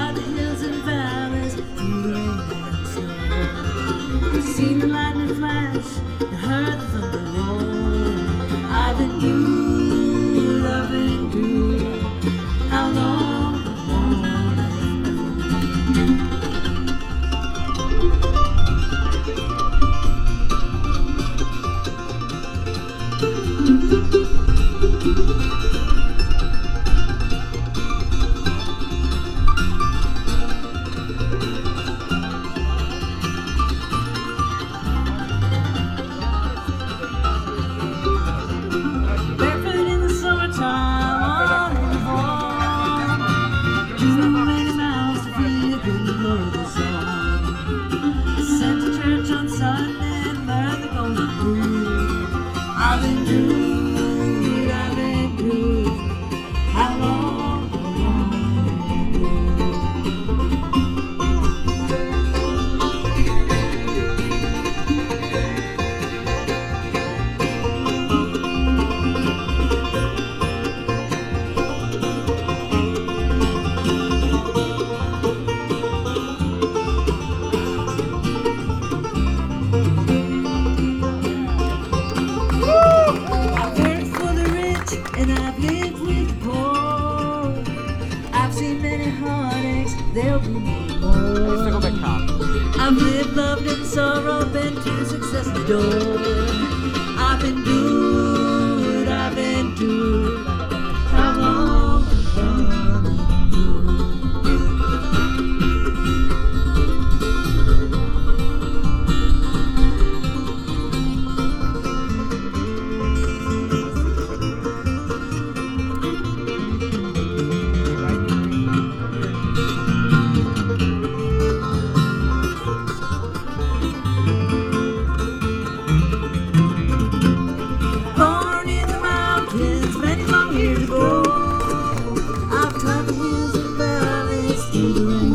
by the hills and valleys, through the rain and snow. I've seen the lightning flash and heard the thunder roll. I've endured, I've endured. How long? I've endured, I've endured. How long, and I've lived with the poor. I've seen many heartaches, there'll be more. I've lived, loved, and sorrow, been to success's door. I've endured, I've endured. How long can years ago, I've climbed the hills and valleys through the rain.